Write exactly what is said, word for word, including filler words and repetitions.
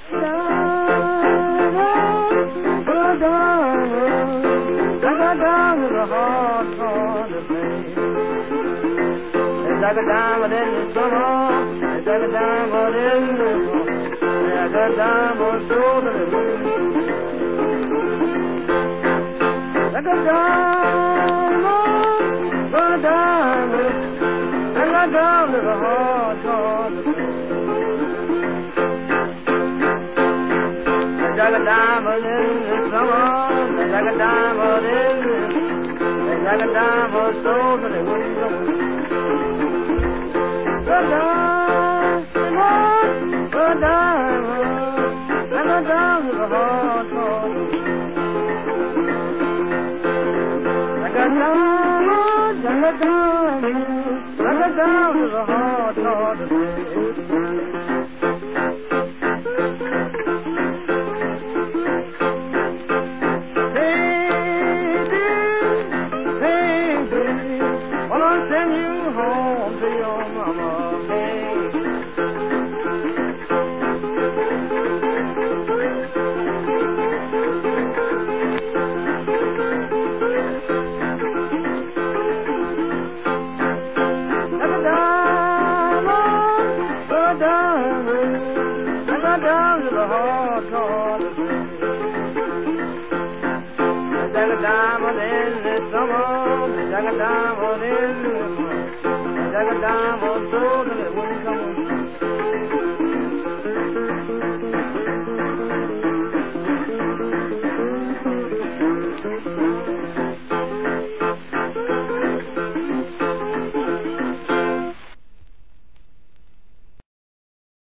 Like a diamond in the summer, it's like a diamond in the fall, like a diamond through the wind. Like a diamond, a diamond, like a diamond in the heart, heart of me. It's like a diamond in the summer, it's like a diamond in the fall, it's like a diamond through the wind. A diamond, a diamond, and a diamond is a hard heart. Like a diamond, and a diamond, like a diamond is a hard heart to break. Baby, baby, wanna send you home to your mama. Down to the hard, hard to break. It's like a diamond in the summer, it's like a diamond in the fall, it's like a diamond so that it wouldn't come away.